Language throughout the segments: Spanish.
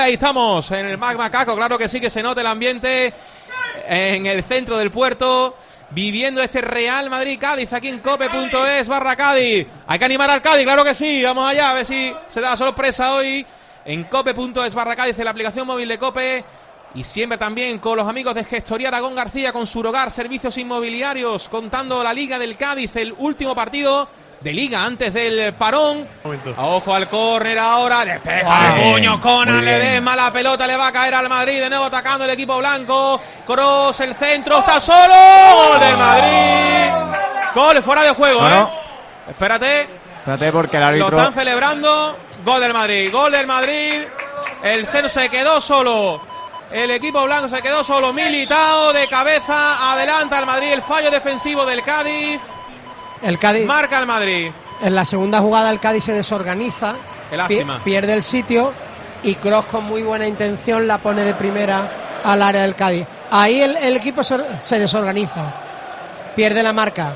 Ahí estamos en el Magma Caco, claro que sí, que se nota el ambiente en el centro del puerto, viviendo este Real Madrid-Cádiz aquí en cope.es/Cádiz. Hay que animar al Cádiz, claro que sí, vamos allá a ver si se da sorpresa hoy en cope.es/Cádiz, en la aplicación móvil de Cope, y siempre también con los amigos de Gestoría Aragón García, con Surogar Servicios Inmobiliarios, contando la Liga del Cádiz, el último partido de Liga antes del parón. Ojo al córner ahora, despeja el puño, Conan Ledesma, la pelota le va a caer al Madrid, de nuevo atacando el equipo blanco. Cross, el centro, está solo, gol del Madrid. Gol fuera de juego, bueno, Espérate porque el árbitro lo están celebrando. Gol del Madrid. El centro se quedó solo. El equipo blanco se quedó solo. Militao de cabeza, adelanta al Madrid. El fallo defensivo del Cádiz. El Cádiz marca al Madrid. En la segunda jugada el Cádiz se desorganiza, pierde el sitio y Kroos con muy buena intención la pone de primera al área del Cádiz. Ahí el equipo se desorganiza, pierde la marca.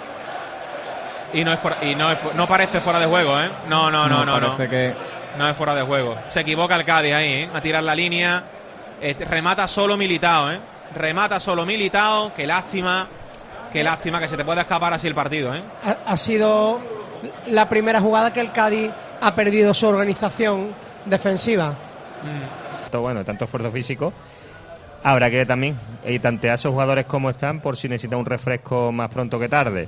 Y no parece fuera de juego, ¿eh? No. Parece que no es fuera de juego. Se equivoca el Cádiz ahí, a tirar la línea. Remata solo Militao, Remata solo Militao. Qué lástima que se te pueda escapar así el partido, Ha sido la primera jugada que el Cádiz ha perdido su organización defensiva. Bueno, tanto esfuerzo físico. Habrá que también tantear a esos jugadores como están por si necesita un refresco más pronto que tarde.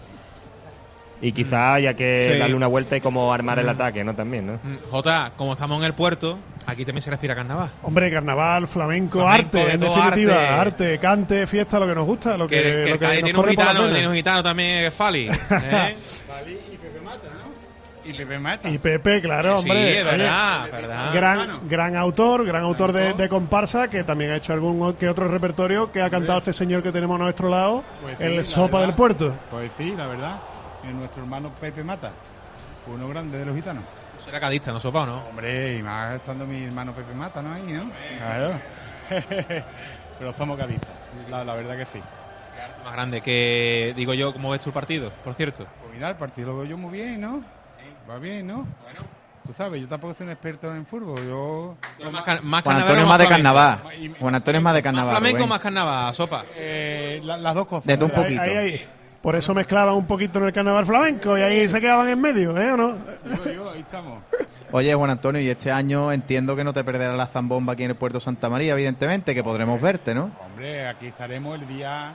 Y quizá haya que darle una vuelta y como armar el ataque, ¿no? También, ¿no? Jota, como estamos en el puerto, aquí también se respira carnaval. Hombre, carnaval, flamenco, arte, en definitiva, arte, cante, fiesta, lo que nos gusta, lo que tiene un gitano también, es Fali. Fali y Pepe Mata, ¿no? Y Pepe, claro, hombre. Sí, es verdad. Gran autor de comparsa, que también ha hecho algún que otro repertorio que ha cantado este señor que tenemos a nuestro lado, pues el Sopa del Puerto. Pues sí, la verdad. En nuestro hermano Pepe Mata, uno grande de los gitanos. Será cadista, ¿no, Sopa, o no? Hombre, y más estando mi hermano Pepe Mata, ¿no? Ahí, ¿no? Claro. Pero somos cadistas, la verdad que sí. Más grande que, digo yo, ¿cómo ves tú el partido, por cierto? Pues mira, el partido lo veo yo muy bien, ¿no? Va bien, ¿no? Bueno. Tú sabes, yo tampoco soy un experto en fútbol, yo... Juan Antonio es más de carnaval. Juan Antonio es más de carnaval. ¿Más flamenco o más carnaval, Sopa? Las dos cosas. Desde un poquito. Ahí. Por eso mezclaban un poquito en el carnaval flamenco y ahí se quedaban en medio, ¿o no? Ahí estamos. Oye, Juan Antonio, y este año entiendo que no te perderás la zambomba aquí en el Puerto Santa María, evidentemente, que podremos verte, ¿no? Hombre, aquí estaremos el día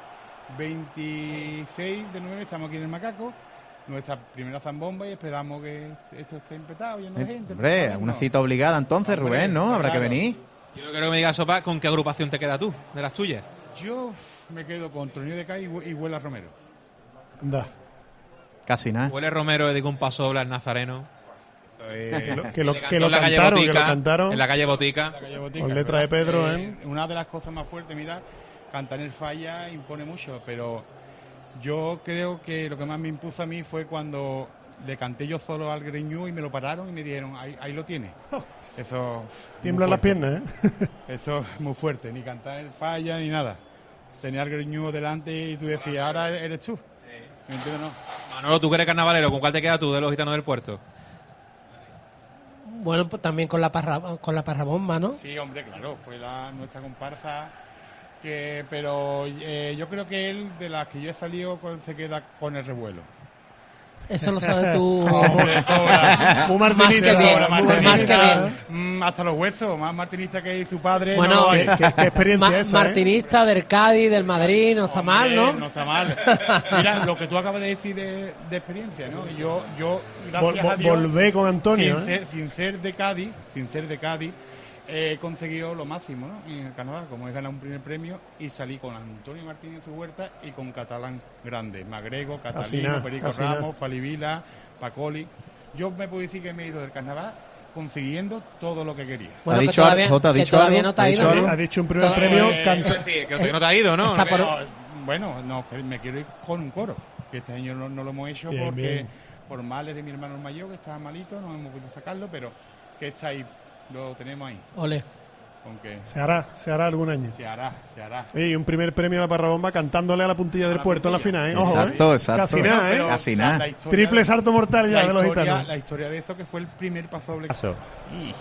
26 de noviembre, estamos aquí en el Macaco, nuestra primera zambomba, y esperamos que esto esté empezado, lleno de gente. Hombre, una cita obligada entonces, hombre, Rubén, ¿no? Habrá que venir. Yo creo que me digas, Sopa, ¿con qué agrupación te quedas tú, de las tuyas? Yo me quedo con Tronio de Cádiz y Huela Romero. Da. Casi nada. Huele Romero de un paso doble al Nazareno. Que lo cantaron en la calle Botica. Con letra de Pedro, Una de las cosas más fuertes, mira, cantar en el Falla impone mucho, pero yo creo que lo que más me impuso a mí fue cuando le canté yo solo al Greñú y me lo pararon y me dijeron, ahí lo tiene. Eso... Tiemblan las piernas, Eso es muy fuerte, ni cantar en el Falla ni nada. Tenía al Greñú delante y tú decías, ahora eres tú. ¿Entiendes? No. Manolo, tú que eres carnavalero, ¿con cuál te quedas tú de los gitanos del puerto? Bueno, pues también con la parrabomba, ¿no? Sí, hombre, claro, fue nuestra comparsa, pero yo creo que él, de las que yo he salido, se queda con el revuelo. Eso lo sabes tú. Muy martinista. Más que bien. Hasta los huesos, más martinista que su padre. Bueno, ¿Qué experiencia es esa? Martinista del Cádiz, del Madrid, no está mal, ¿no? No está mal. Mira, lo que tú acabas de decir de experiencia, ¿no? Yo gracias a Dios, volvé con Antonio. Sin ser de Cádiz, he conseguido lo máximo, ¿no? En el carnaval, como he ganado un primer premio y salí con Antonio Martínez en su huerta y con Catalán Grande, Magrego, Catalino, Perico Ramos, Falivila, Pacoli. Yo me puedo decir que me he ido del carnaval consiguiendo todo lo que quería. Bueno, ha dicho algo. No te ha ido, ¿no? Ha dicho un primer premio. Que no te ha ido, ¿no? Bueno, no, me quiero ir con un coro, que este año no lo hemos hecho porque por males de mi hermano mayor, que estaba malito, no hemos podido sacarlo, pero que está ahí. Lo tenemos ahí. Ole. Aunque se hará algún año. Se hará. Y un primer premio a la parrabomba cantándole a la puntilla del puerto en la final, ¿eh? Ojo, exacto. Casi nada, ¿eh? Casi nada. Triple salto mortal ya de los gitanos. La historia de eso, que fue el primer paso doble.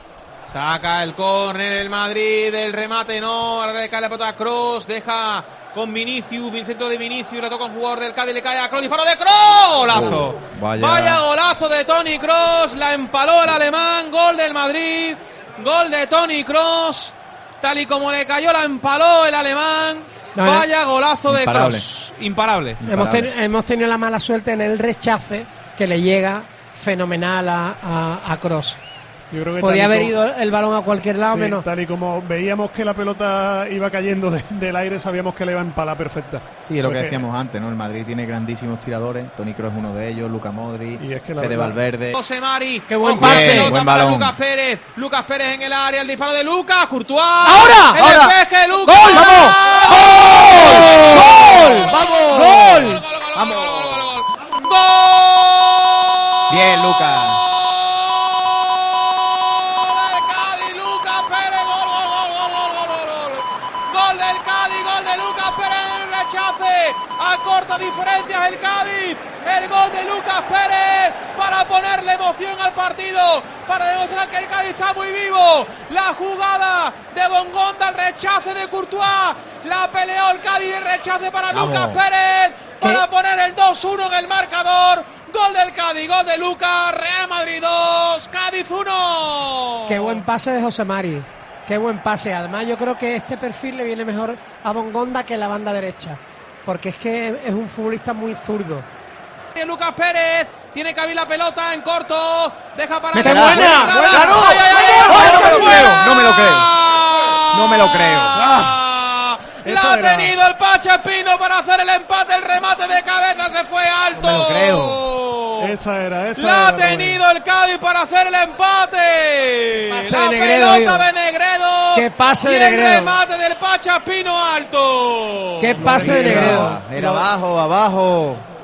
Saca el córner el Madrid, el remate no, ahora le cae la pelota a Kroos, deja con Vinicius, centro de Vinicius, le toca un jugador del Cádiz, le cae a Kroos, disparo de Kroos, golazo. Vaya golazo de Toni Kroos, la empaló el alemán, gol del Madrid, gol de Toni Kroos, tal y como le cayó la empaló el alemán. Vaya golazo de Kroos, imparable. Hemos tenido la mala suerte en el rechace que le llega fenomenal a Kroos. Yo creo que podía haber ido el balón a cualquier lado, sí, menos. Tal y como veíamos que la pelota iba cayendo del aire, sabíamos que le iba a empalar perfecta. Sí, es lo que decíamos antes, ¿no? El Madrid tiene grandísimos tiradores. Toni Kroos es uno de ellos, Luka Modric, Fede Valverde. José Mari, qué buen pase. Buen balón. Lucas Pérez. Lucas Pérez en el área, el disparo de Lucas. Courtois. ¡Ahora! El despeje de Lucas. ¡Gol! ¡Vamos! ¡Gol! ¡Vamos! ¡Gol! Bien, Lucas. A corta diferencia el Cádiz, el gol de Lucas Pérez para ponerle emoción al partido, para demostrar que el Cádiz está muy vivo. La jugada de Bongonda, el rechace de Courtois, la peleó el Cádiz, el rechace para Lucas Pérez para poner el 2-1 en el marcador. Gol del Cádiz, gol de Lucas, Real Madrid 2, Cádiz 1. Qué buen pase de José Mari, qué buen pase. Además yo creo que este perfil le viene mejor a Bongonda que la banda derecha, porque es que es un futbolista muy zurdo. Lucas Pérez tiene que abrir la pelota en corto, deja para ¡Mete buena! No me lo creo. La ha tenido el Pacha Espino para hacer el empate, el remate de cabeza se fue alto. No me lo creo. Esa la ha tenido el Cádiz para hacer el empate. La pelota de Negredo. ¡Qué pase de Negredo! Y el remate del Pacha Espino alto. ¡Qué pase de Negredo! Era abajo.